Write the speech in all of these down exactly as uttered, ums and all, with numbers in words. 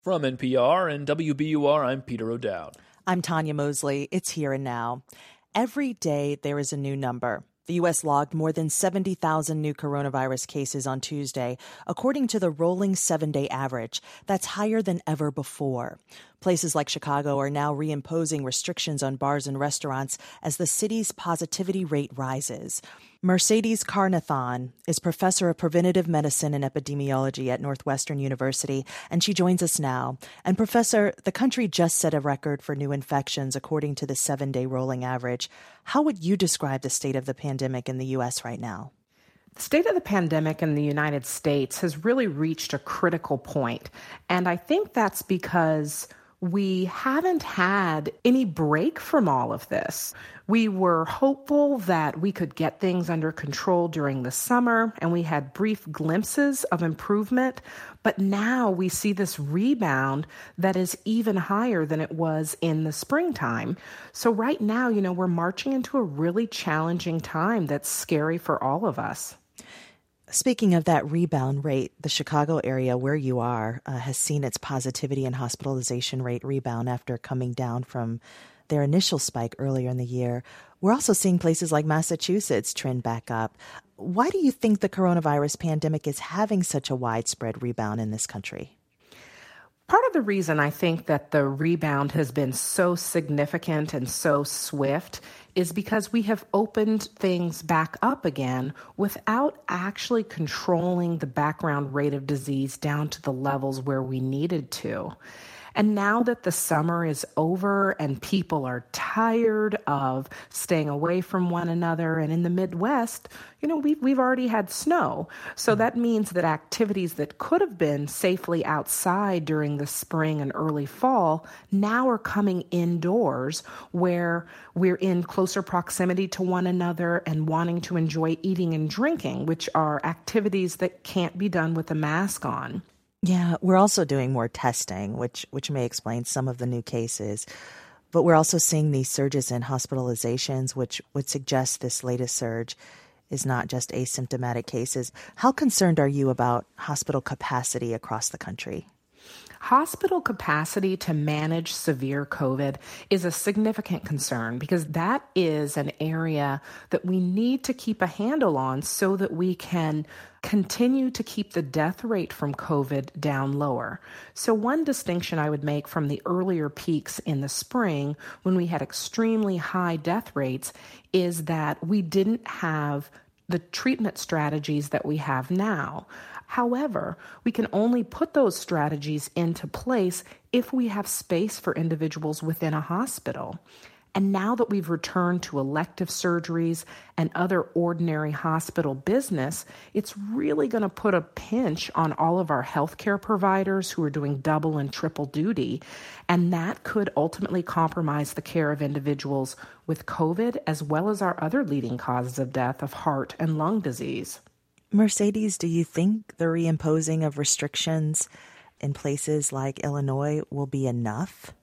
From N P R and W B U R, I'm Peter O'Dowd. I'm Tanya Mosley. It's Here and Now. Every day there is a new number. The U S logged more than seventy thousand new coronavirus cases on Tuesday, according to the rolling seven-day average. That's higher than ever before. Places like Chicago are now reimposing restrictions on bars and restaurants as the city's positivity rate rises. Mercedes Carnathan is professor of preventative medicine and epidemiology at Northwestern University, and she joins us now. And Professor, the country just set a record for new infections according to the seven-day rolling average. How would you describe the state of the pandemic in the U S right now? The state of the pandemic in the United States has really reached a critical point, and I think that's because we haven't had any break from all of this. We were hopeful that we could get things under control during the summer, and we had brief glimpses of improvement. But now we see this rebound that is even higher than it was in the springtime. So right now, you know, we're marching into a really challenging time that's scary for all of us. Speaking of that rebound rate, the Chicago area where you are uh, has seen its positivity and hospitalization rate rebound after coming down from their initial spike earlier in the year. We're also seeing places like Massachusetts trend back up. Why do you think the coronavirus pandemic is having such a widespread rebound in this country? Part of the reason I think that the rebound has been so significant and so swift is because we have opened things back up again without actually controlling the background rate of disease down to the levels where we needed to. And now that the summer is over and people are tired of staying away from one another, and in the Midwest, you know, we've, we've already had snow. So that means that activities that could have been safely outside during the spring and early fall now are coming indoors, where we're in closer proximity to one another and wanting to enjoy eating and drinking, which are activities that can't be done with a mask on. Yeah, we're also doing more testing, which which may explain some of the new cases. But we're also seeing these surges in hospitalizations, which would suggest this latest surge is not just asymptomatic cases. How concerned are you about hospital capacity across the country? Hospital capacity to manage severe COVID is a significant concern because that is an area that we need to keep a handle on so that we can continue to keep the death rate from COVID down lower. So one distinction I would make from the earlier peaks in the spring when we had extremely high death rates is that we didn't have the treatment strategies that we have now. However, we can only put those strategies into place if we have space for individuals within a hospital. And now that we've returned to elective surgeries and other ordinary hospital business, it's really going to put a pinch on all of our healthcare providers who are doing double and triple duty. And that could ultimately compromise the care of individuals with COVID, as well as our other leading causes of death of heart and lung disease. Mercedes, do you think the reimposing of restrictions in places like Illinois will be enough?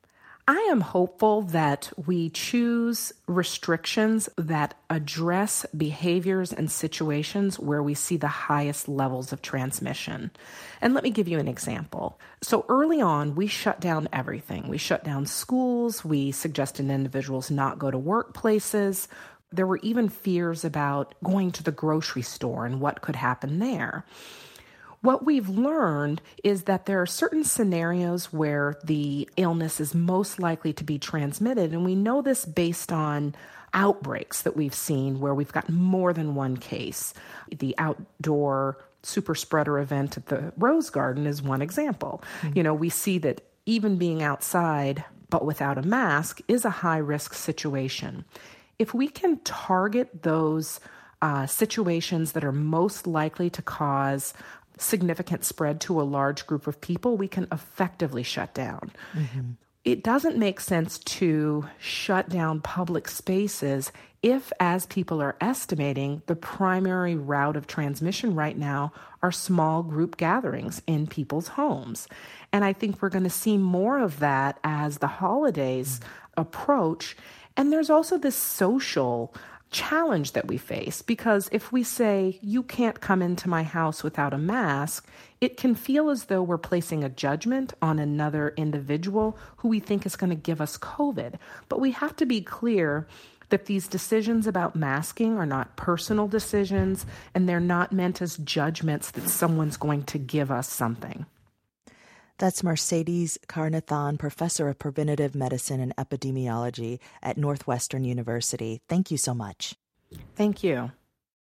I am hopeful that we choose restrictions that address behaviors and situations where we see the highest levels of transmission. And let me give you an example. So early on, we shut down everything. We shut down schools. We suggested individuals not go to workplaces. There were even fears about going to the grocery store and what could happen there. What we've learned is that there are certain scenarios where the illness is most likely to be transmitted, and we know this based on outbreaks that we've seen where we've got more than one case. The outdoor super spreader event at the Rose Garden is one example. Mm-hmm. You know, we see that even being outside but without a mask is a high-risk situation. If we can target those uh, situations that are most likely to cause significant spread to a large group of people, we can effectively shut down. Mm-hmm. It doesn't make sense to shut down public spaces if, as people are estimating, the primary route of transmission right now are small group gatherings in people's homes. And I think we're going to see more of that as the holidays mm-hmm. approach. And there's also this social challenge that we face, because if we say, you can't come into my house without a mask, it can feel as though we're placing a judgment on another individual who we think is going to give us COVID. But we have to be clear that these decisions about masking are not personal decisions, and they're not meant as judgments that someone's going to give us something. That's Mercedes Carnathan, professor of preventative medicine and epidemiology at Northwestern University. Thank you so much. Thank you.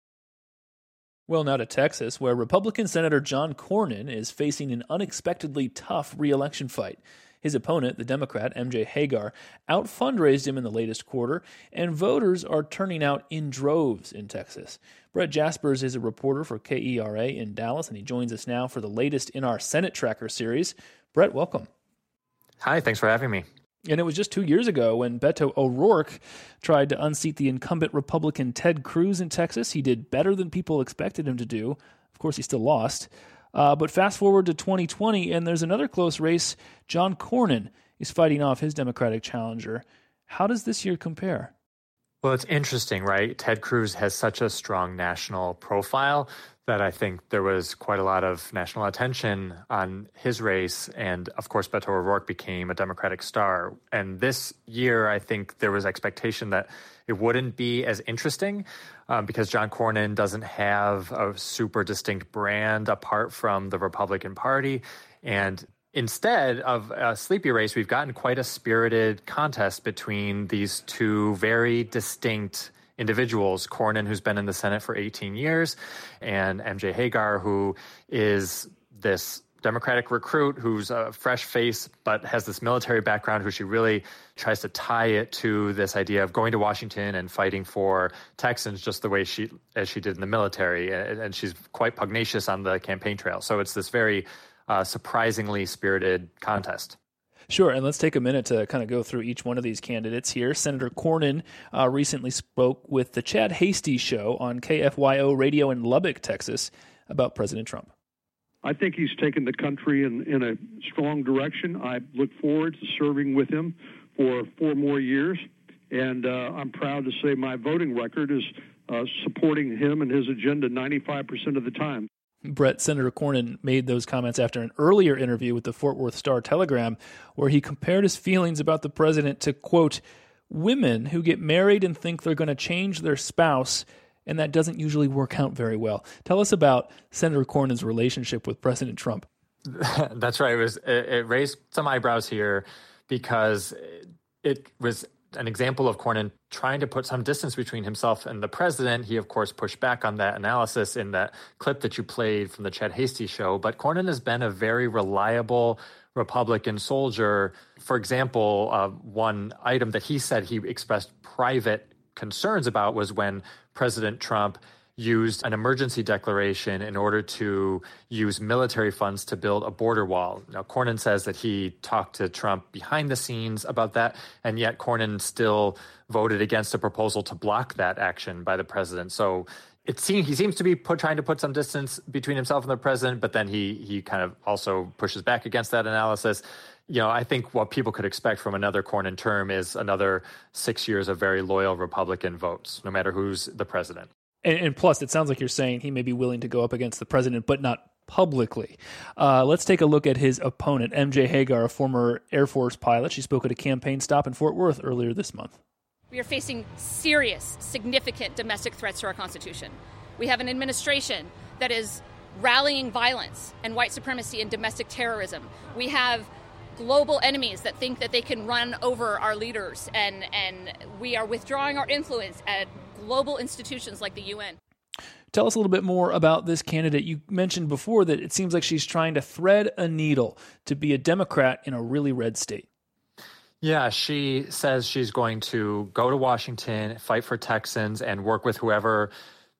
Well, now to Texas, where Republican Senator John Cornyn is facing an unexpectedly tough re-election fight. His opponent, the Democrat M J Hagar, out-fundraised him in the latest quarter, and voters are turning out in droves in Texas. Brett Jaspers is a reporter for K E R A in Dallas, and he joins us now for the latest in our Senate Tracker series. Brett, welcome. Hi, thanks for having me. And it was just two years ago when Beto O'Rourke tried to unseat the incumbent Republican Ted Cruz in Texas. He did better than people expected him to do. Of course, he still lost. Uh, but fast forward to twenty twenty, and there's another close race. John Cornyn is fighting off his Democratic challenger. How does this year compare? Well, it's interesting, right? Ted Cruz has such a strong national profile that I think there was quite a lot of national attention on his race. And of course, Beto O'Rourke became a Democratic star. And this year, I think there was expectation that it wouldn't be as interesting um, because John Cornyn doesn't have a super distinct brand apart from the Republican Party. And instead of a sleepy race, we've gotten quite a spirited contest between these two very distinct individuals, Cornyn, who's been in the Senate for eighteen years, and M J Hagar, who is this Democratic recruit who's a fresh face but has this military background, who she really tries to tie it to this idea of going to Washington and fighting for Texans just the way she as she did in the military. And she's quite pugnacious on the campaign trail. So it's this very uh, surprisingly spirited contest. Sure, and let's take a minute to kind of go through each one of these candidates here. Senator Cornyn uh, recently spoke with the Chad Hasty Show on K F Y O radio in Lubbock, Texas, about President Trump. I think he's taken the country in, in a strong direction. I look forward to serving with him for four more years, and uh, I'm proud to say my voting record is uh, supporting him and his agenda ninety-five percent of the time. Brett, Senator Cornyn made those comments after an earlier interview with the Fort Worth Star-Telegram, where he compared his feelings about the president to, quote, women who get married and think they're going to change their spouse, and that doesn't usually work out very well. Tell us about Senator Cornyn's relationship with President Trump. That's right. It was it, it raised some eyebrows here because it was an example of Cornyn trying to put some distance between himself and the president. He, of course, pushed back on that analysis in that clip that you played from the Chad Hasty Show. But Cornyn has been a very reliable Republican soldier. For example, uh, one item that he said he expressed private concerns about was when President Trump used an emergency declaration in order to use military funds to build a border wall. Now, Cornyn says that he talked to Trump behind the scenes about that, and yet Cornyn still voted against a proposal to block that action by the president. So it seems he seems to be put, trying to put some distance between himself and the president, but then he he kind of also pushes back against that analysis. You know, I think what people could expect from another Cornyn term is another six years of very loyal Republican votes, no matter who's the president. And, and plus, it sounds like you're saying he may be willing to go up against the president, but not publicly. Uh, let's take a look at his opponent, M J Hagar, a former Air Force pilot. She spoke at a campaign stop in Fort Worth earlier this month. We are facing serious, significant domestic threats to our Constitution. We have an administration that is rallying violence and white supremacy and domestic terrorism. We have global enemies that think that they can run over our leaders, and, and we are withdrawing our influence at global institutions like the U N. Tell us a little bit more about this candidate. You mentioned before that it seems like she's trying to thread a needle to be a Democrat in a really red state. Yeah, she says she's going to go to Washington, fight for Texans, and work with whoever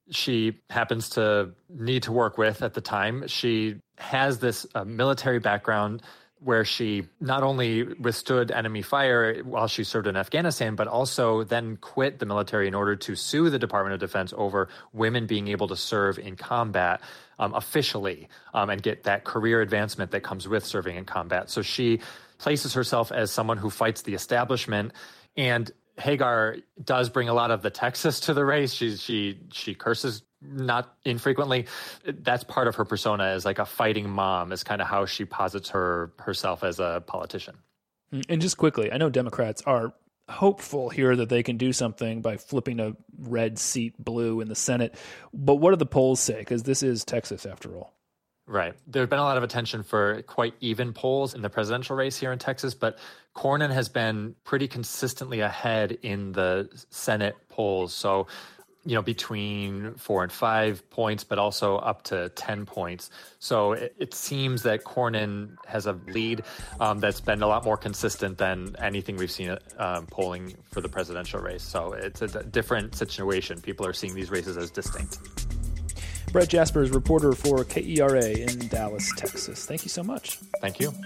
she happens to need to work with at the time. She has this uh, military background where she not only withstood enemy fire while she served in Afghanistan, but also then quit the military in order to sue the Department of Defense over women being able to serve in combat um, officially um, and get that career advancement that comes with serving in combat. So she places herself as someone who fights the establishment. And Hagar does bring a lot of the Texas to the race. She she she curses not infrequently. That's part of her persona as like a fighting mom, is kind of how she posits her herself as a politician. And just quickly, I know Democrats are hopeful here that they can do something by flipping a red seat blue in the Senate. But what do the polls say? Because this is Texas after all. Right. There's been a lot of attention for quite even polls in the presidential race here in Texas, but Cornyn has been pretty consistently ahead in the Senate polls. So, you know, between four and five points, but also up to ten points. So it, it seems that Cornyn has a lead um, that's been a lot more consistent than anything we've seen um, polling for the presidential race. So it's a different situation. People are seeing these races as distinct. Brett Jaspers, reporter for K E R A in Dallas, Texas. Thank you so much. Thank you.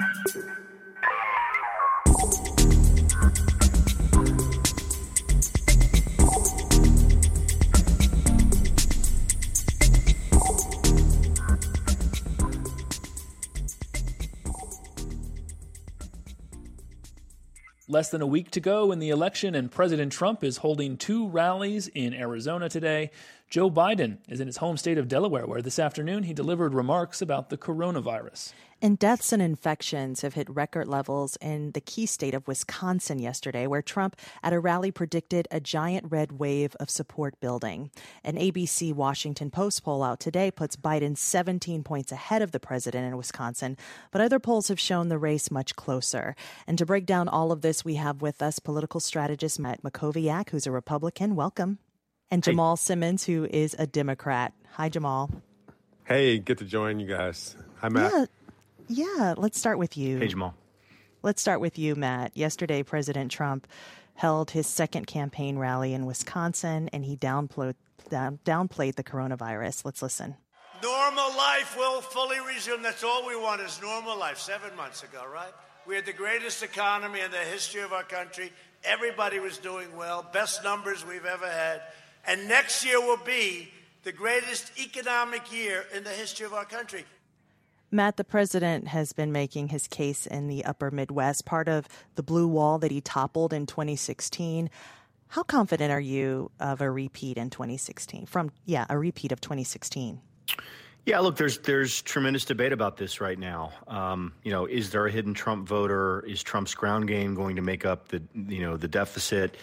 Less than a week to go in the election, and President Trump is holding two rallies in Arizona today. Joe Biden is in his home state of Delaware, where this afternoon he delivered remarks about the coronavirus. And deaths and infections have hit record levels in the key state of Wisconsin yesterday, where Trump at a rally predicted a giant red wave of support building. An A B C Washington Post poll out today puts Biden seventeen points ahead of the president in Wisconsin, but other polls have shown the race much closer. And to break down all of this, we have with us political strategist Matt Mackowiak, who's a Republican. Welcome. And Jamal hey. Simmons, who is a Democrat. Hi, Jamal. Hey, good to join you guys. Hi, Matt. Yeah. Yeah, let's start with you. Hey, Jamal. Let's start with you, Matt. Yesterday, President Trump held his second campaign rally in Wisconsin, and he downplayed, down, downplayed the coronavirus. Let's listen. Normal life will fully resume. That's all we want is normal life. Seven months ago, right? We had the greatest economy in the history of our country. Everybody was doing well. Best numbers we've ever had. And next year will be the greatest economic year in the history of our country. Matt, the president has been making his case in the upper Midwest, part of the blue wall that he toppled in twenty sixteen. How confident are you of a repeat in twenty sixteen? From, yeah, a repeat of twenty sixteen. Yeah, look, there's there's tremendous debate about this right now. Um, you know, is there a hidden Trump voter? Is Trump's ground game going to make up the, you know, the deficit?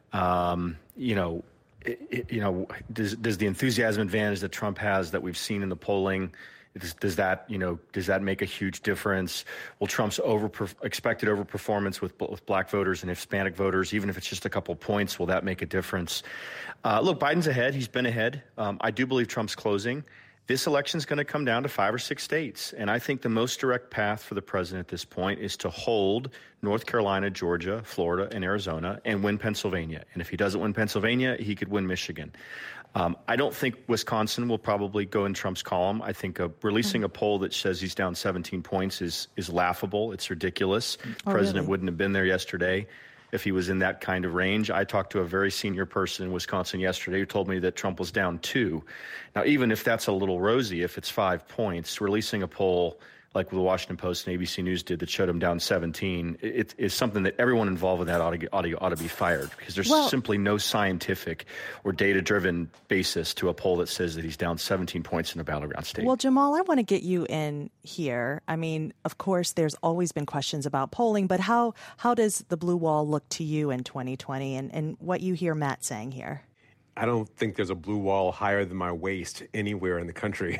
Um, you know, it, you know, does does the enthusiasm advantage that Trump has that we've seen in the polling? Does, does that, you know, does that make a huge difference? Will Trump's over expected overperformance with, with black voters and Hispanic voters, even if it's just a couple points, will that make a difference? Uh, look, Biden's ahead. He's been ahead. Um, I do believe Trump's closing. This election is going to come down to five or six states. And I think the most direct path for the president at this point is to hold North Carolina, Georgia, Florida, and Arizona and win Pennsylvania. And if he doesn't win Pennsylvania, he could win Michigan. Um, I don't think Wisconsin will probably go in Trump's column. I think uh, releasing a poll that says he's down seventeen points is is laughable. It's ridiculous. The oh, president really? wouldn't have been there yesterday if he was in that kind of range. I talked to a very senior person in Wisconsin yesterday who told me that Trump was down two. Now, even if that's a little rosy, if it's five points, releasing a poll like the Washington Post and A B C News did that showed him down seventeen, it is something that everyone involved with that ought to, get, ought to, ought to be fired, because there's well, simply no scientific or data-driven basis to a poll that says that he's down seventeen points in a battleground state. Well, Jamal, I want to get you in here. I mean, of course, there's always been questions about polling, but how how does the blue wall look to you in twenty twenty, and, and what you hear Matt saying here? I don't think there's a blue wall higher than my waist anywhere in the country.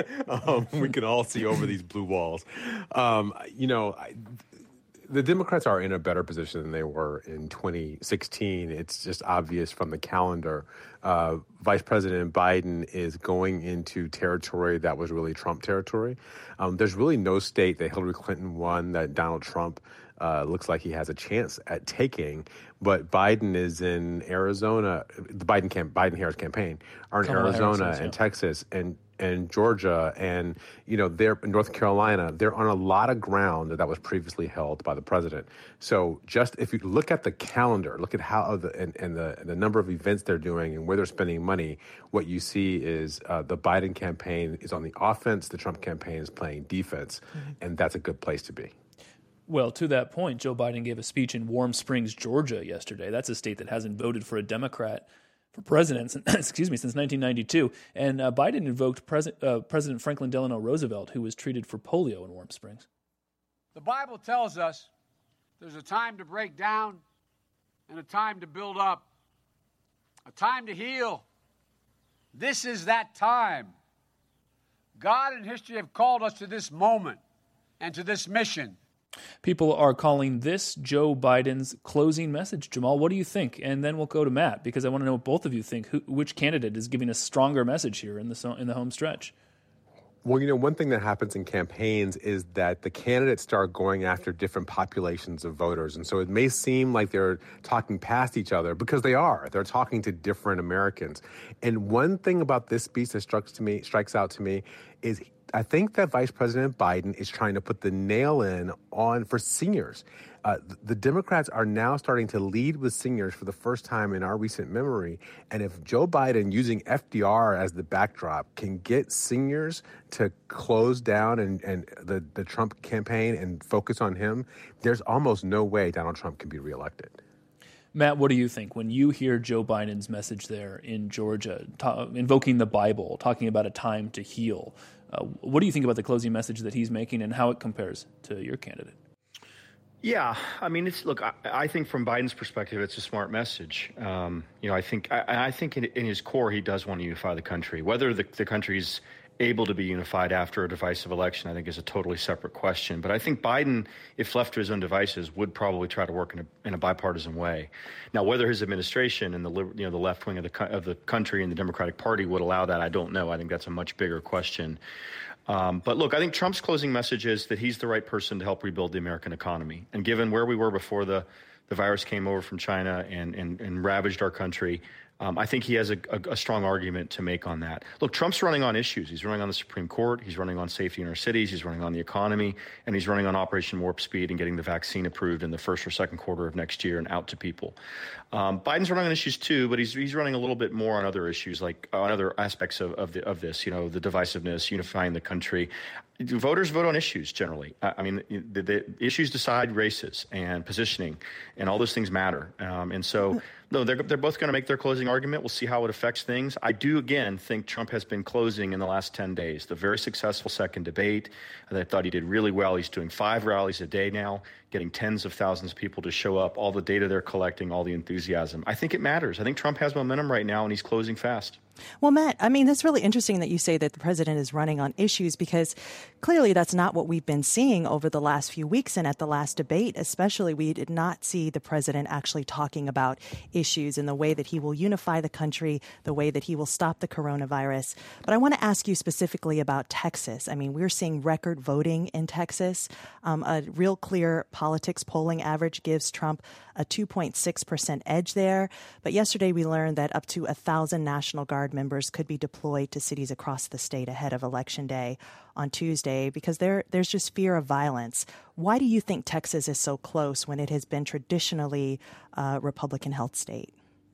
um, we can all see over these blue walls. Um, you know, I, the Democrats are in a better position than they were in twenty sixteen. It's just obvious from the calendar. Uh, Vice President Biden is going into territory that was really Trump territory. Um, there's really no state that Hillary Clinton won that Donald Trump uh, looks like he has a chance at taking. But Biden is in Arizona. The Biden camp, Biden-Harris campaign are in Kamala Arizona Harris, and yeah. Texas and and Georgia and, you know, they're in North Carolina. They're on a lot of ground that was previously held by the president. So just if you look at the calendar, look at how the and, and the and the number of events they're doing and where they're spending money, what you see is uh, the Biden campaign is on the offense, the Trump campaign is playing defense, mm-hmm. and that's a good place to be. Well, to that point, Joe Biden gave a speech in Warm Springs, Georgia yesterday. That's a state that hasn't voted for a Democrat for president, excuse me, since nineteen ninety-two. And uh, Biden invoked Pres- uh, President Franklin Delano Roosevelt, who was treated for polio in Warm Springs. The Bible tells us there's a time to break down and a time to build up, a time to heal. This is that time. God and history have called us to this moment and to this mission. People are calling this Joe Biden's closing message. Jamal, what do you think? And then we'll go to Matt, because I want to know what both of you think. Who, which candidate is giving a stronger message here in the in the home stretch? Well, you know, one thing that happens in campaigns is that the candidates start going after different populations of voters. And so it may seem like they're talking past each other, because they are. They're talking to different Americans. And one thing about this speech that strikes to me, strikes out to me is I think that Vice President Biden is trying to put the nail in on for seniors. Uh, the Democrats are now starting to lead with seniors for the first time in our recent memory. And if Joe Biden, using F D R as the backdrop, can get seniors to close down and, and the, the Trump campaign and focus on him, there's almost no way Donald Trump can be reelected. Matt, what do you think when you hear Joe Biden's message there in Georgia, ta- invoking the Bible, talking about a time to heal? Uh, what do you think about the closing message that he's making and how it compares to your candidate? Yeah, I mean, it's look. I, I think from Biden's perspective, it's a smart message. Um, you know, I think I, I think in, in his core, he does want to unify the country. Whether the, the country's able to be unified after a divisive election, I think, is a totally separate question. But I think Biden, if left to his own devices, would probably try to work in a, in a bipartisan way. Now, whether his administration and the you know the left wing of the of the country and the Democratic Party would allow that, I don't know. I think that's a much bigger question. Um, but look, I think Trump's closing message is that he's the right person to help rebuild the American economy. And given where we were before the, the virus came over from China and, and, and ravaged our country, Um, I think he has a, a, a strong argument to make on that. Look, Trump's running on issues. He's running on the Supreme Court. He's running on safety in our cities. He's running on the economy. And he's running on Operation Warp Speed and getting the vaccine approved in the first or second quarter of next year and out to people. Um, Biden's running on issues, too, but he's he's running a little bit more on other issues, like on other aspects of, of, the, of this, you know, the divisiveness, unifying the country. Voters vote on issues generally. I mean, the, the issues decide races and positioning, and all those things matter. Um, and so, no, they're they're both going to make their closing argument. We'll see how it affects things. I do again think Trump has been closing in the last ten days. The very successful second debate, and I thought he did really well. He's doing five rallies a day now, getting tens of thousands of people to show up. All the data they're collecting, all the enthusiasm. I think it matters. I think Trump has momentum right now, and he's closing fast. Well, Matt, I mean, that's really interesting that you say that the president is running on issues, because clearly that's not what we've been seeing over the last few weeks. And at the last debate, especially, we did not see the president actually talking about issues in the way that he will unify the country, the way that he will stop the coronavirus. But I want to ask you specifically about Texas. I mean, we're seeing record voting in Texas. Um, a real clear politics polling average gives Trump a two point six percent edge there. But yesterday we learned that up to one thousand National Guard members could be deployed to cities across the state ahead of Election Day on Tuesday, because there there's just fear of violence. Why do you think Texas is so close when it has been traditionally a Republican-held state?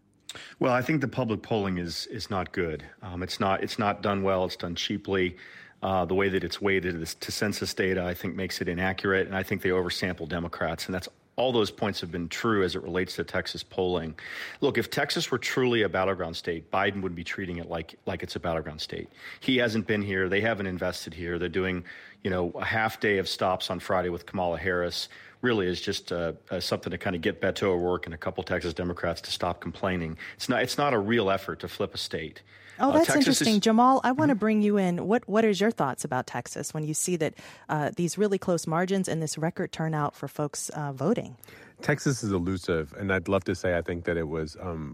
Well, I think the public polling is is not good. Um, it's not it's not done well. It's done cheaply. Uh, the way that it's weighted to census data, I think, makes it inaccurate, and I think they oversample Democrats, and that's all those points have been true as it relates to Texas polling. Look, if Texas were truly a battleground state, Biden would be treating it like like it's a battleground state. He hasn't been here. They haven't invested here. They're doing, you know, a half day of stops on Friday with Kamala Harris. Really is just uh, uh, something to kind of get Beto O'Rourke and a couple Texas Democrats to stop complaining. It's not. It's not a real effort to flip a state. Oh, that's uh, interesting. Is- Jamal, I want to bring you in. What What is your thoughts about Texas when you see that uh, these really close margins and this record turnout for folks uh, voting? Texas is elusive, and I'd love to say I think that it was um,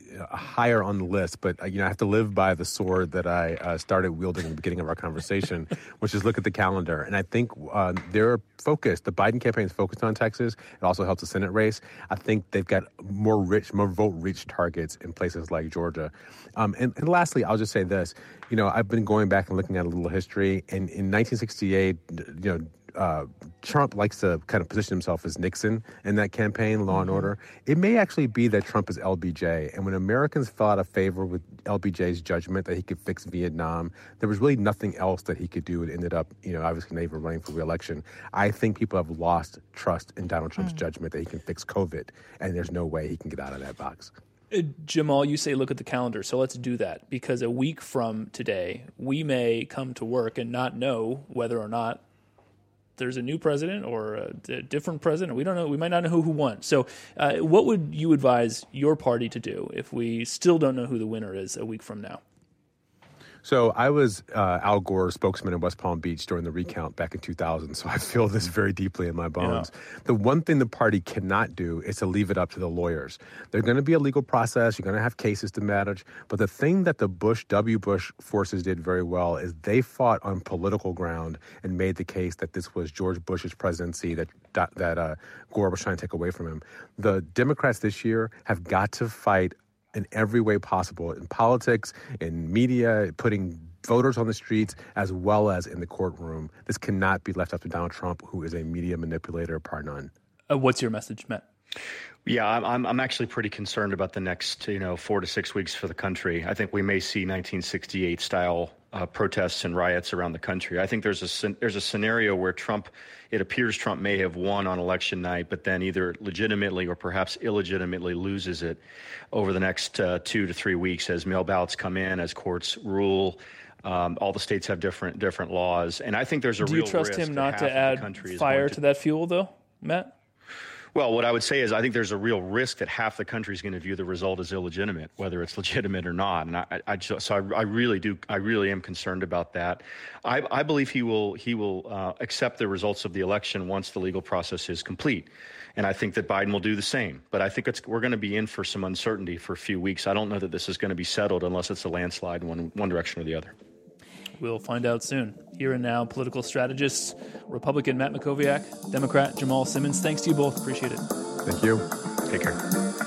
higher on the list, but you know I have to live by the sword that I uh, started wielding in the beginning of our conversation, which is look at the calendar. And I think uh, they're focused. The Biden campaign is focused on Texas. It also helps the Senate race. I think they've got more rich, more vote reach targets in places like Georgia. Um, and, and lastly, I'll just say this. You know, I've been going back and looking at a little history, and in nineteen sixty-eight, you know, uh, Trump likes to kind of position himself as Nixon in that campaign, law and order. It may actually be that Trump is L B J. And when Americans fell out of favor with L B J's judgment that he could fix Vietnam, there was really nothing else that he could do. It ended up, you know, obviously not even running for re-election. I think people have lost trust in Donald Trump's mm. judgment that he can fix COVID, and there's no way he can get out of that box. Uh, Jamal, you say look at the calendar, so let's do that, because a week from today, we may come to work and not know whether or not there's a new president or a, a different president. We don't know. We might not know who, who won. So uh, what would you advise your party to do if we still don't know who the winner is a week from now? So I was uh, Al Gore's spokesman in West Palm Beach during the recount back in two thousand, so I feel this very deeply in my bones. Yeah. The one thing the party cannot do is to leave it up to the lawyers. There's going to be a legal process. You're going to have cases to manage. But the thing that the Bush, W. Bush forces did very well is they fought on political ground and made the case that this was George Bush's presidency that that uh, Gore was trying to take away from him. The Democrats this year have got to fight in every way possible, in politics, in media, putting voters on the streets, as well as in the courtroom. This cannot be left up to Donald Trump, who is a media manipulator par none. Uh, what's your message, Matt? Yeah, I'm I'm actually pretty concerned about the next, you know, four to six weeks for the country. I think we may see nineteen sixty-eight style uh, protests and riots around the country. I think there's a there's a scenario where Trump, it appears Trump may have won on election night, but then either legitimately or perhaps illegitimately loses it over the next uh, two to three weeks as mail ballots come in, as courts rule. Um, all the states have different different laws, and I think there's a Do real you trust risk him not that to add fire to, to that fuel, though, Matt? Well, what I would say is I think there's a real risk that half the country is going to view the result as illegitimate, whether it's legitimate or not. And I, I just, so I, I really do, I really am concerned about that. I, I believe he will, he will uh, accept the results of the election once the legal process is complete. And I think that Biden will do the same. But I think it's, we're going to be in for some uncertainty for a few weeks. I don't know that this is going to be settled unless it's a landslide in one, one direction or the other. We'll find out soon. Here and now, political strategists, Republican Matt Mackowiak, Democrat Jamal Simmons. Thanks to you both. Appreciate it. Thank you. Take care.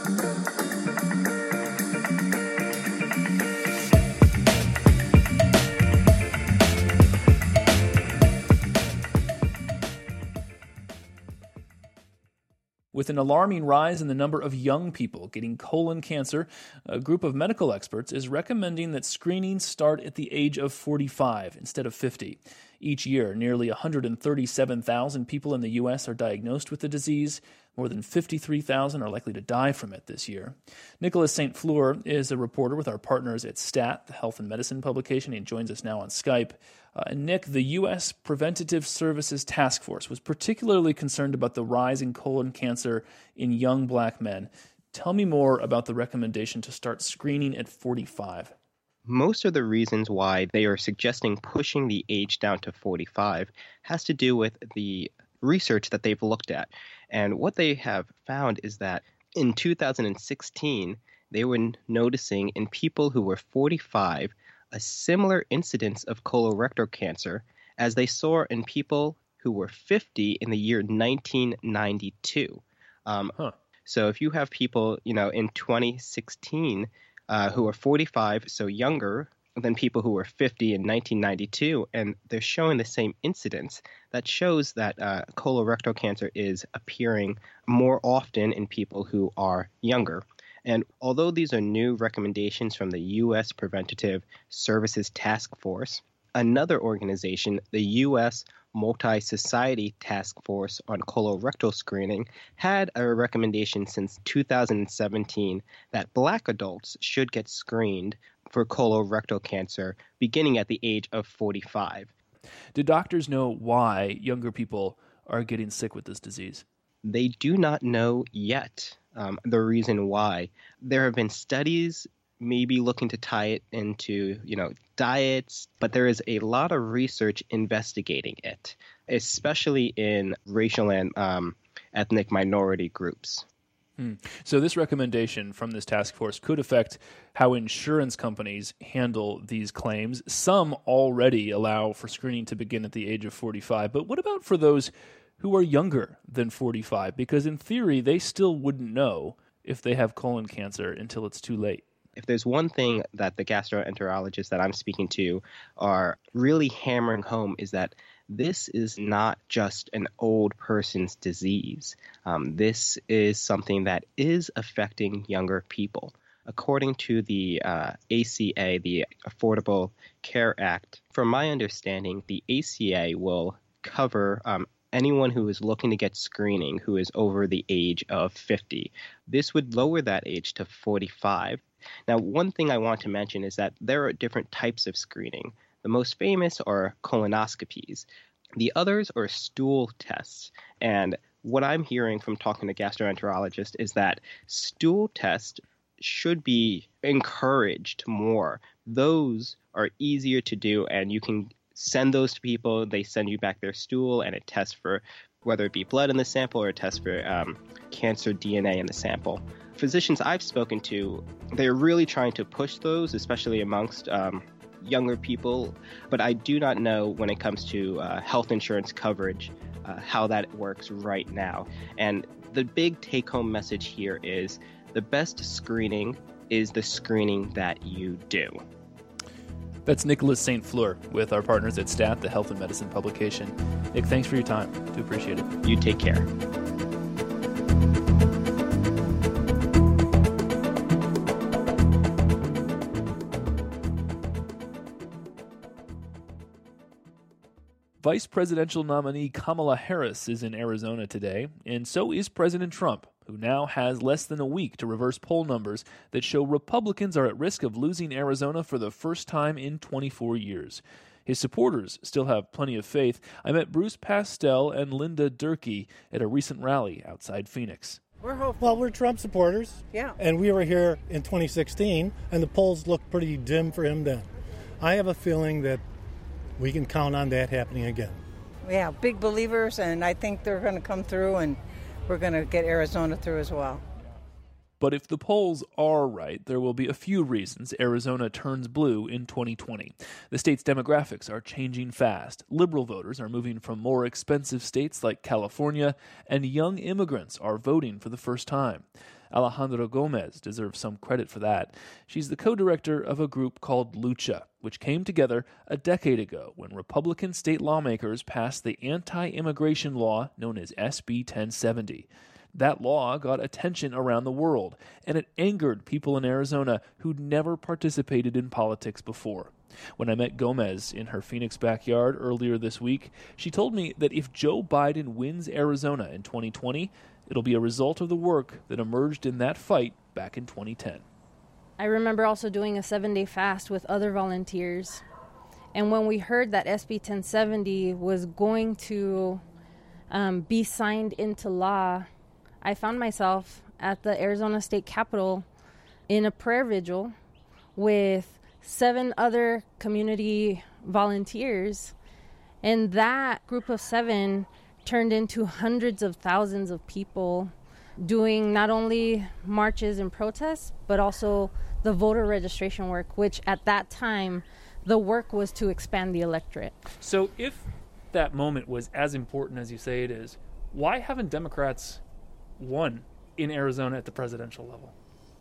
With an alarming rise in the number of young people getting colon cancer, a group of medical experts is recommending that screenings start at the age of forty-five instead of fifty. Each year, nearly one hundred thirty-seven thousand people in the U S are diagnosed with the disease. More than fifty-three thousand are likely to die from it this year. Nicholas Saint Fleur is a reporter with our partners at STAT, the health and medicine publication. He joins us now on Skype. Uh, and Nick, the U S Preventative Services Task Force was particularly concerned about the rise in colon cancer in young black men. Tell me more about the recommendation to start screening at forty-five. Most of the reasons why they are suggesting pushing the age down to forty-five has to do with the research that they've looked at. And what they have found is that in two thousand sixteen, they were noticing in people who were forty-five a similar incidence of colorectal cancer as they saw in people who were fifty in the year nineteen ninety-two. Um, huh. So if you have people, you know, in twenty sixteen uh, who are forty-five, so younger than people who were fifty in nineteen ninety-two, and they're showing the same incidence, that shows that uh, colorectal cancer is appearing more often in people who are younger. And although these are new recommendations from the U S Preventative Services Task Force, another organization, the U S Multi-Society Task Force on Colorectal Screening, had a recommendation since two thousand seventeen that black adults should get screened for colorectal cancer beginning at the age of forty-five. Do doctors know why younger people are getting sick with this disease? They do not know yet. Um, the reason why. There have been studies maybe looking to tie it into, you know, diets, but there is a lot of research investigating it, especially in racial and um, ethnic minority groups. Hmm. So this recommendation from this task force could affect how insurance companies handle these claims. Some already allow for screening to begin at the age of forty-five, but what about for those who are younger than forty-five? Because in theory, they still wouldn't know if they have colon cancer until it's too late. If there's one thing that the gastroenterologists that I'm speaking to are really hammering home is that this is not just an old person's disease. Um, this is something that is affecting younger people. According to the uh, A C A, the Affordable Care Act, from my understanding, the A C A will cover um, anyone who is looking to get screening who is over the age of fifty. This would lower that age to forty-five. Now, one thing I want to mention is that there are different types of screening. The most famous are colonoscopies. The others are stool tests. And what I'm hearing from talking to gastroenterologists is that stool tests should be encouraged more. Those are easier to do, and you can send those to people. They send you back their stool, and it tests for whether it be blood in the sample or a test for um, cancer D N A in the sample. Physicians I've spoken to, they're really trying to push those, especially amongst um, younger people. But I do not know when it comes to uh, health insurance coverage, uh, how that works right now. And the big take-home message here is the best screening is the screening that you do. That's Nicholas Saint Fleur with our partners at Stat, the Health and Medicine publication. Nick, thanks for your time. Do appreciate it. You take care. Vice presidential nominee Kamala Harris is in Arizona today, and so is President Trump, who now has less than a week to reverse poll numbers that show Republicans are at risk of losing Arizona for the first time in twenty-four years. His supporters still have plenty of faith. I met Bruce Pastel and Linda Durkee at a recent rally outside Phoenix. We're hopeful. Well, we're Trump supporters. Yeah. And we were here in twenty sixteen, and the polls looked pretty dim for him then. I have a feeling that we can count on that happening again. Yeah, big believers, and I think they're going to come through, and we're going to get Arizona through as well. But if the polls are right, there will be a few reasons Arizona turns blue in twenty twenty. The state's demographics are changing fast. Liberal voters are moving from more expensive states like California, and young immigrants are voting for the first time. Alejandra Gomez deserves some credit for that. She's the co-director of a group called Lucha, which came together a decade ago when Republican state lawmakers passed the anti-immigration law known as S B ten seventy. That law got attention around the world, and it angered people in Arizona who'd never participated in politics before. When I met Gomez in her Phoenix backyard earlier this week, she told me that if Joe Biden wins Arizona in twenty twenty, it'll be a result of the work that emerged in that fight back in twenty ten. I remember also doing a seven-day fast with other volunteers. And when we heard that S B ten seventy was going to um, be signed into law, I found myself at the Arizona State Capitol in a prayer vigil with seven other community volunteers. And that group of seven turned into hundreds of thousands of people doing not only marches and protests, but also the voter registration work, which at that time, the work was to expand the electorate. So if that moment was as important as you say it is, why haven't Democrats won in Arizona at the presidential level?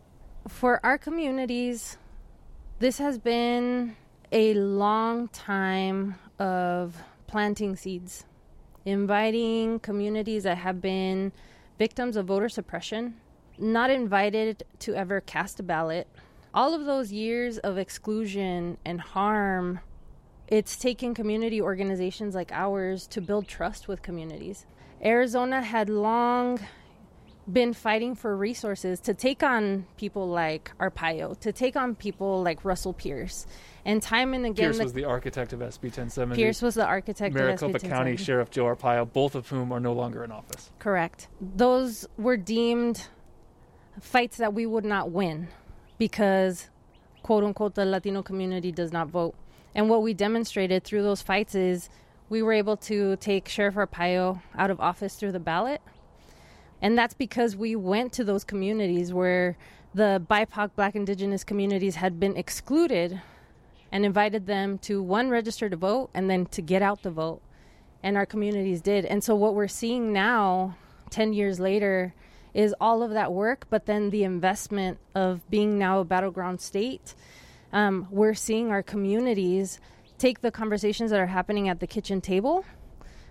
For our communities, this has been a long time of planting seeds, inviting communities that have been victims of voter suppression, not invited to ever cast a ballot. All of those years of exclusion and harm, it's taken community organizations like ours to build trust with communities. Arizona had long been fighting for resources to take on people like Arpaio, to take on people like Russell Pierce. And time and again... Pierce was the architect of S B ten seventy. Pierce was the architect of S B ten seventy. Maricopa County Sheriff Joe Arpaio, both of whom are no longer in office. Correct. Those were deemed fights that we would not win because, quote-unquote, the Latino community does not vote. And what we demonstrated through those fights is we were able to take Sheriff Arpaio out of office through the ballot. And that's because we went to those communities where the B I P O C, Black Indigenous communities, had been excluded and invited them to, one, register to vote, and then to get out the vote. And our communities did. And so what we're seeing now, ten years later, is all of that work, but then the investment of being now a battleground state. Um, we're seeing our communities take the conversations that are happening at the kitchen table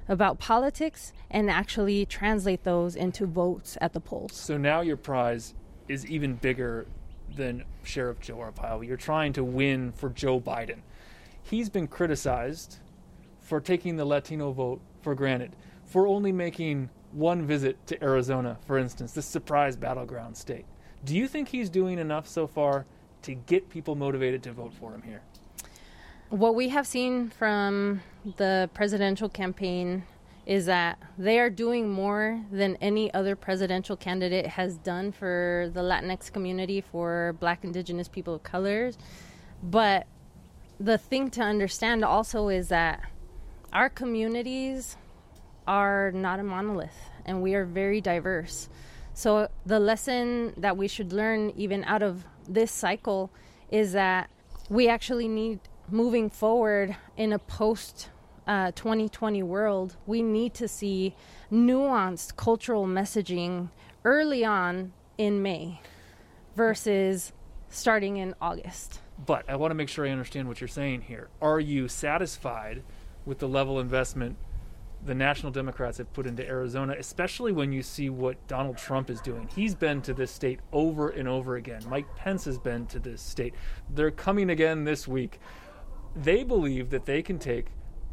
about politics and actually translate those into votes at the polls. So now your prize is even bigger than Sheriff Joe Arpaio. You're trying to win for Joe Biden. He's been criticized for taking the Latino vote for granted, for only making one visit to Arizona, for instance, this surprise battleground state. Do you think he's doing enough so far to get people motivated to vote for him here? What we have seen from the presidential campaign is that they are doing more than any other presidential candidate has done for the Latinx community, for Black, Indigenous people of color. But the thing to understand also is that our communities are not a monolith, and we are very diverse. So the lesson that we should learn even out of this cycle is that we actually need, moving forward in a post uh, twenty twenty world, we need to see nuanced cultural messaging early on in May versus starting in August. But I want to make sure I understand what you're saying here. Are you satisfied with the level of investment the National Democrats have put into Arizona, especially when you see what Donald Trump is doing? He's been to this state over and over again. Mike Pence has been to this state. They're coming again this week. They believe that they can take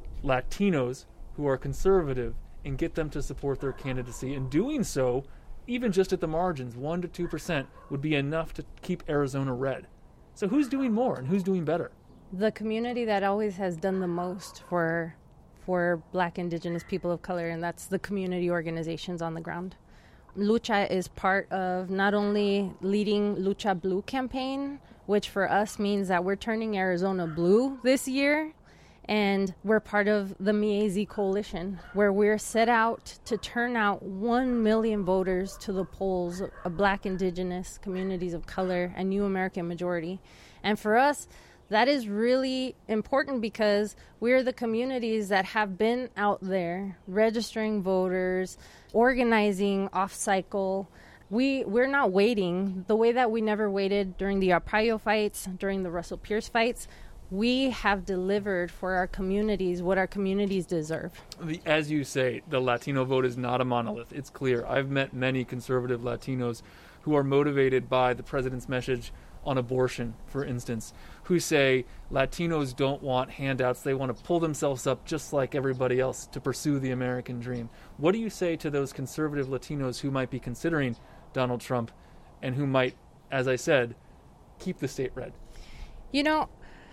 Latinos who are conservative and get them to support their candidacy. In doing so, even just at the margins, one to two percent would be enough to keep Arizona red. So who's doing more and who's doing better? The community that always has done the most for for Black, Indigenous people of color, and that's the community organizations on the ground. Lucha is part of not only leading Lucha Blue campaign, which for us means that we're turning Arizona blue this year, and we're part of the Miezi Coalition, where we're set out to turn out one million voters to the polls of Black, Indigenous communities of color and New American majority. And for us, that is really important because we're the communities that have been out there registering voters, organizing off-cycle. We, we're not waiting the way that we never waited during the Arpaio fights, during the Russell Pierce fights. We have delivered for our communities what our communities deserve. As you say, the Latino vote is not a monolith. It's clear. I've met many conservative Latinos who are motivated by the president's message on abortion, for instance, who say Latinos don't want handouts. They want to pull themselves up just like everybody else to pursue the American dream. What do you say to those conservative Latinos who might be considering Donald Trump and who might, as I said, keep the state red? You know,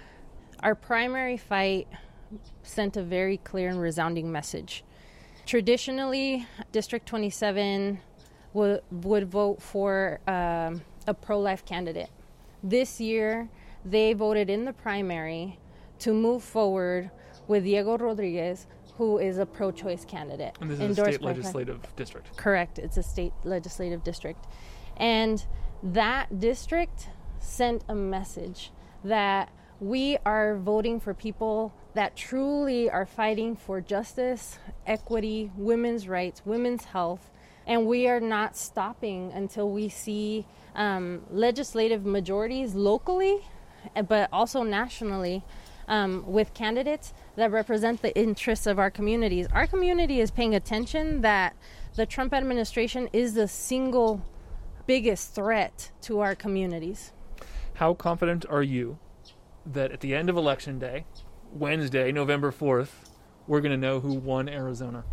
our primary fight sent a very clear and resounding message. Traditionally, District twenty-seven w- would vote for um, a pro-life candidate. This year, they voted in the primary to move forward with Diego Rodriguez, who is a pro-choice candidate. And this is a state legislative district. Correct. It's a state legislative district. And that district sent a message that we are voting for people that truly are fighting for justice, equity, women's rights, women's health, and we are not stopping until we see um, legislative majorities locally, but also nationally, um, with candidates that represent the interests of our communities. Our community is paying attention that the Trump administration is the single biggest threat to our communities. How confident are you that at the end of Election Day, Wednesday, November fourth, we're going to know who won Arizona?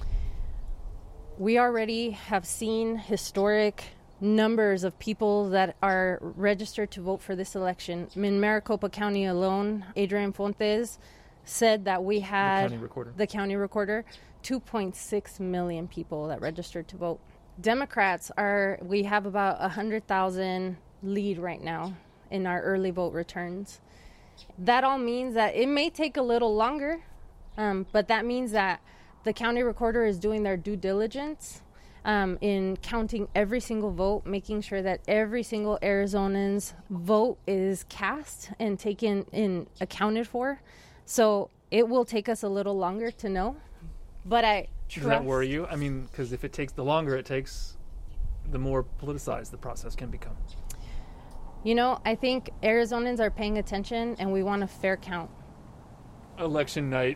We already have seen historic numbers of people that are registered to vote for this election. In Maricopa County alone, Adrian Fontes said that we had the county recorder, the county recorder two point six million people that registered to vote. Democrats are, we have about one hundred thousand lead right now in our early vote returns. That all means that it may take a little longer, um, but that means that the county recorder is doing their due diligence um, in counting every single vote, making sure that every single Arizonan's vote is cast and taken in accounted for. So it will take us a little longer to know, but I trust. Does that worry you? I mean, because if it takes the longer it takes, the more politicized the process can become. You know, I think Arizonans are paying attention, and we want a fair count. Election night,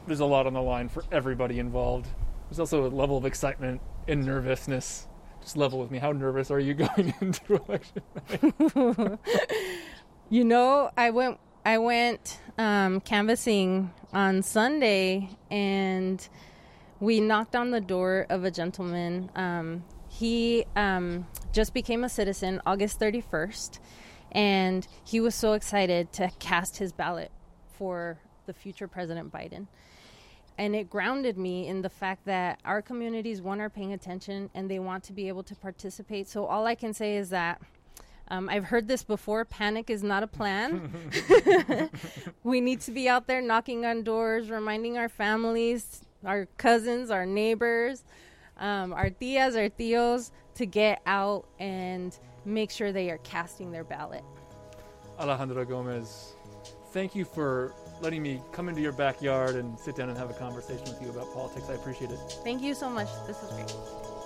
there's a lot on the line for everybody involved. There's also a level of excitement and nervousness. Just level with me. How nervous are you going into election night? You know, I went I went um, canvassing on Sunday, and we knocked on the door of a gentleman. Um, he um, just became a citizen August thirty-first, and he was so excited to cast his ballot for the future President Biden. And it grounded me in the fact that our communities, one, are paying attention and they want to be able to participate. So all I can say is that um, I've heard this before. Panic is not a plan. We need to be out there knocking on doors, reminding our families, our cousins, our neighbors, um, our tias, our tios, to get out and make sure they are casting their ballot. Alejandra Gomez, thank you for letting me come into your backyard and sit down and have a conversation with you about politics. I appreciate it. Thank you so much. This is great.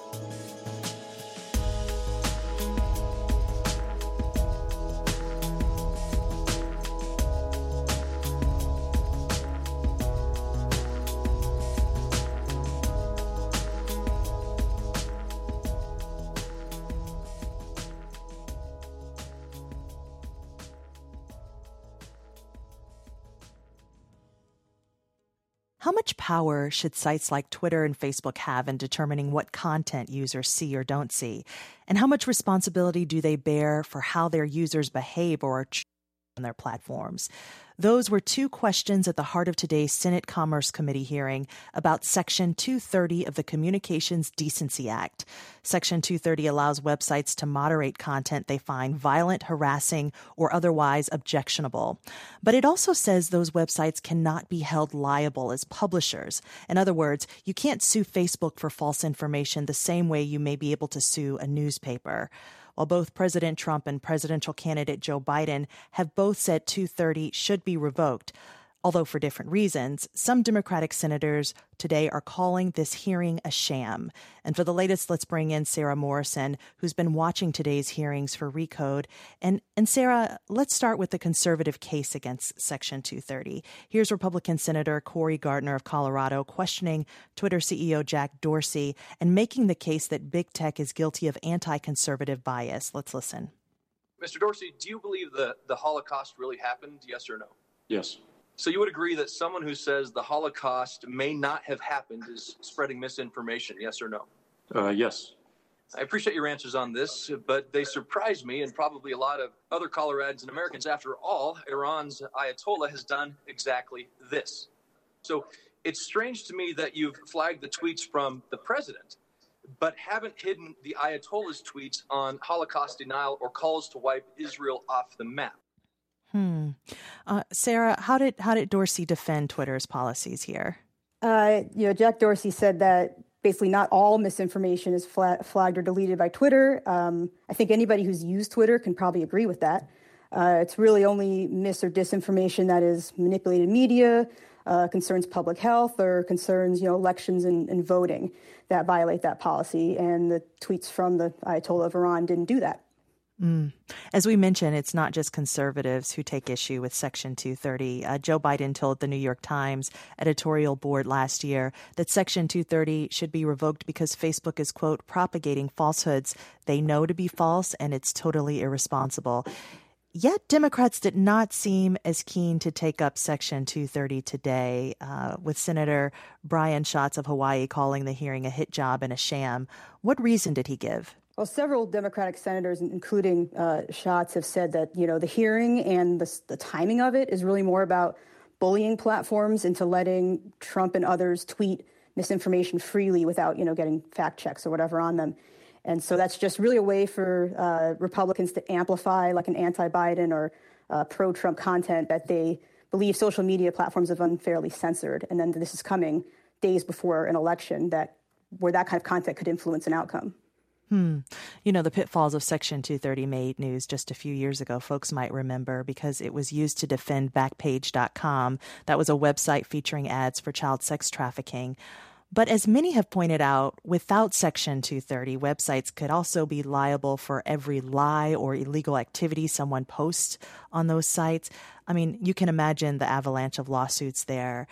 How much power should sites like Twitter and Facebook have in determining what content users see or don't see? And how much responsibility do they bear for how their users behave or are treated on their platforms? Those were two questions at the heart of today's Senate Commerce Committee hearing about Section two thirty of the Communications Decency Act. Section two thirty allows websites to moderate content they find violent, harassing, or otherwise objectionable. But it also says those websites cannot be held liable as publishers. In other words, you can't sue Facebook for false information the same way you may be able to sue a newspaper. While both President Trump and presidential candidate Joe Biden have both said two thirty should be revoked, although for different reasons, some Democratic senators today are calling this hearing a sham. And for the latest, let's bring in Sarah Morrison, who's been watching today's hearings for Recode. And, and Sarah, let's start with the conservative case against Section two thirty. Here's Republican Senator Cory Gardner of Colorado questioning Twitter C E O Jack Dorsey and making the case that big tech is guilty of anti-conservative bias. Let's listen. Mister Dorsey, do you believe the, the Holocaust really happened, yes or no? Yes. So you would agree that someone who says the Holocaust may not have happened is spreading misinformation, yes or no? Uh, yes. I appreciate your answers on this, but they surprise me and probably a lot of other Coloradans and Americans. After all, Iran's Ayatollah has done exactly this. So it's strange to me that you've flagged the tweets from the president, but haven't hidden the Ayatollah's tweets on Holocaust denial or calls to wipe Israel off the map. Hmm. Uh, Sarah, how did how did Dorsey defend Twitter's policies here? Uh, you know, Jack Dorsey said that basically not all misinformation is flag- flagged or deleted by Twitter. Um, I think anybody who's used Twitter can probably agree with that. Uh, it's really only mis or disinformation that is manipulated media, uh, concerns public health, or concerns, you know, elections and, and voting that violate that policy. And the tweets from the Ayatollah of Iran didn't do that. Mm. As we mentioned, it's not just conservatives who take issue with Section two thirty. Uh, Joe Biden told the New York Times editorial board last year that Section two thirty should be revoked because Facebook is, quote, propagating falsehoods they know to be false, and it's totally irresponsible. Yet Democrats did not seem as keen to take up Section two thirty today, uh, with Senator Brian Schatz of Hawaii calling the hearing a hit job and a sham. What reason did he give? Well, several Democratic senators, including uh, Schatz, have said that, you know, the hearing and the, the timing of it is really more about bullying platforms into letting Trump and others tweet misinformation freely without, you know, getting fact checks or whatever on them. And so that's just really a way for uh, Republicans to amplify like an anti-Biden or uh, pro-Trump content that they believe social media platforms have unfairly censored. And then this is coming days before an election that where that kind of content could influence an outcome. Hmm. You know, the pitfalls of Section two thirty made news just a few years ago, folks might remember, because it was used to defend Backpage dot com. That was a website featuring ads for child sex trafficking. But as many have pointed out, without Section two thirty, websites could also be liable for every lie or illegal activity someone posts on those sites. I mean, you can imagine the avalanche of lawsuits there.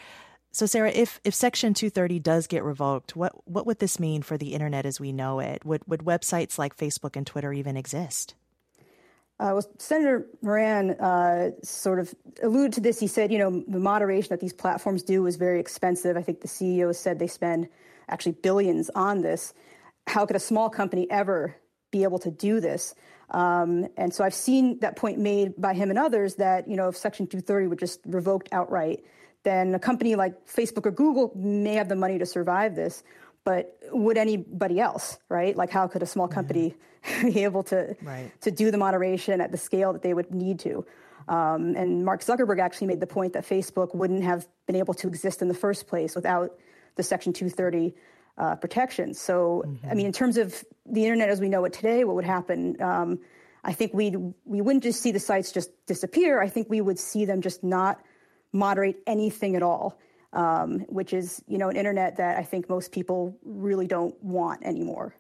So, Sarah, if, if Section two thirty does get revoked, what, what would this mean for the internet as we know it? Would, would websites like Facebook and Twitter even exist? Uh, well, Senator Moran uh, sort of alluded to this. He said, you know, the moderation that these platforms do is very expensive. I think the C E O said they spend actually billions on this. How could a small company ever be able to do this? Um, and so I've seen that point made by him and others that, you know, if Section two thirty were just revoked outright, then a company like Facebook or Google may have the money to survive this. But would anybody else, right? Like, how could a small company mm-hmm. be able to right. to do the moderation at the scale that they would need to? Um, and Mark Zuckerberg actually made the point that Facebook wouldn't have been able to exist in the first place without the Section two thirty uh, protections. So, mm-hmm. I mean, in terms of the internet as we know it today, what would happen? Um, I think we we wouldn't just see the sites just disappear. I think we would see them just not moderate anything at all. Um, which is, you know, an internet that I think most people really don't want anymore.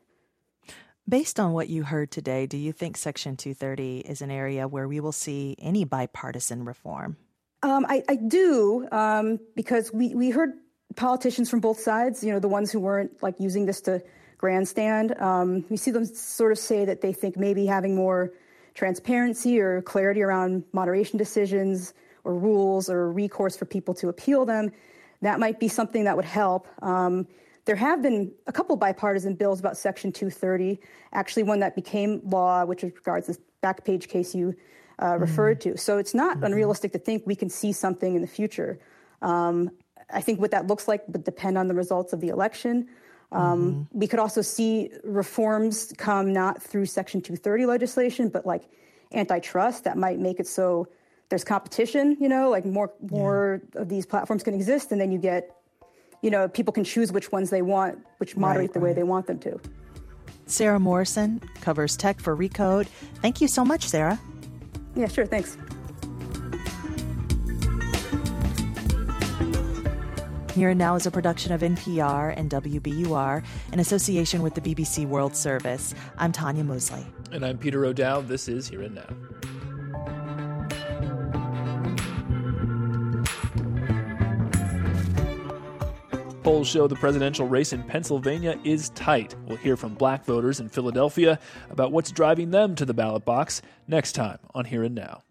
Based on what you heard today, do you think Section two thirty is an area where we will see any bipartisan reform? Um, I, I do, um, because we, we heard politicians from both sides, you know, the ones who weren't like using this to grandstand. Um, we see them sort of say that they think maybe having more transparency or clarity around moderation decisions or rules or recourse for people to appeal them, that might be something that would help. Um, there have been a couple bipartisan bills about Section two thirty, actually one that became law, which regards this Backpage case you uh, mm-hmm. referred to. So it's not mm-hmm. unrealistic to think we can see something in the future. Um, I think what that looks like would depend on the results of the election. Um, mm-hmm. We could also see reforms come not through Section two thirty legislation, but like antitrust that might make it so there's competition, you know, like more more yeah. of these platforms can exist, and then you get, you know, people can choose which ones they want, which moderate right, the right. way they want them to. Sarah Morrison covers tech for Recode. Thank you so much, Sarah. Yeah, sure. Thanks. Here and Now is a production of N P R and W B U R in association with the B B C World Service. I'm Tanya Mosley. And I'm Peter O'Dowd. This is Here and Now. Polls show the presidential race in Pennsylvania is tight. We'll hear from black voters in Philadelphia about what's driving them to the ballot box next time on Here and Now.